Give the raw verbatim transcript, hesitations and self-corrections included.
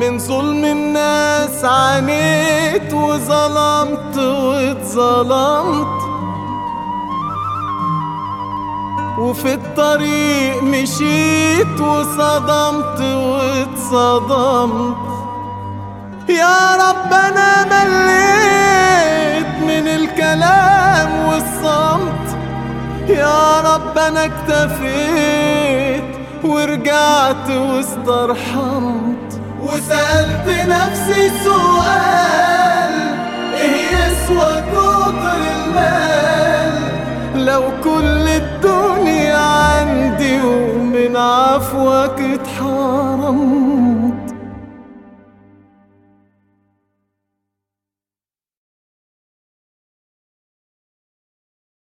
من ظلم الناس عانيت وظلمت واتظلمت، وفي الطريق مشيت وصدمت واتصدمت. يا رب أنا مليت من الكلام والصمت، يا رب أنا اكتفيت ورجعت واسترحمت، وسألت نفسي سؤال: ايه يسوى كتر المال لو كل الدنيا عندي ومن عفوك اتحرمت؟